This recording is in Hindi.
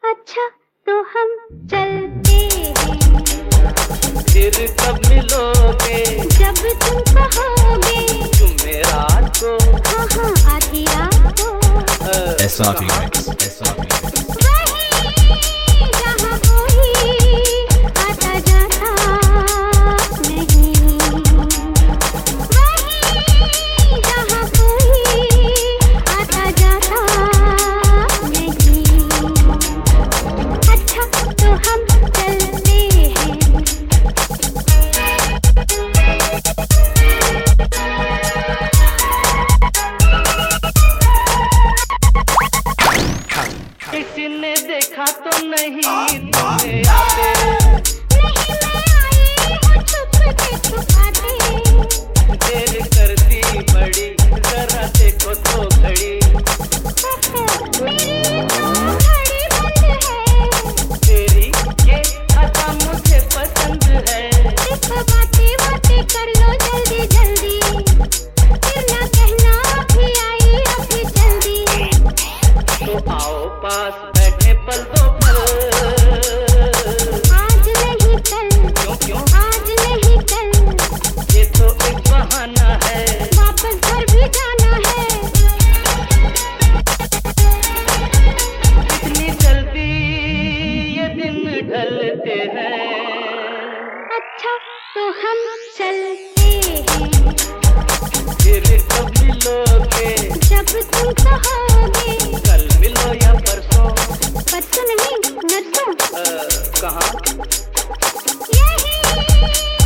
अच्छा तो हम चलते हैं, फिर कब मिलोगे? जब तुम कहोगे। जुमेरात को, हाँ हाँ आधी रात को। SR Remix, SR Remix। वहीं जहाँ कोई आता जाता नहीं, वहीं जहाँ कोई आता जाता नहीं। अच्छा तो हम चलते हैं, किसी ने देखा तो नहीं तुम्हें आते? नहीं मैं आई हूँ छुपके छुपाते। देर कर दी बड़ी, जरा देखो तो घड़ी। मेरी तो घड़ी बंद है, तेरी ये अदा मुझे पसंद है। देखो बातें बातें कर लो जल्दी जल्दी, फिर ना कहना अभी आई अभी जल्दी। तो आओ पास बैठे पल दो पल। आज नहीं कल, क्यों क्यों? आज नहीं कल, ये तो एक बहाना है। वापस घर भी जाना है। इतनी जल्दी ये दिन ढलते हैं। अच्छा तो हम चलते हैं, फिर कब मिलोगे? जब तुम कहोगे। कल मिलो या परसों? परसों नहीं नरसों। कहाँ? यही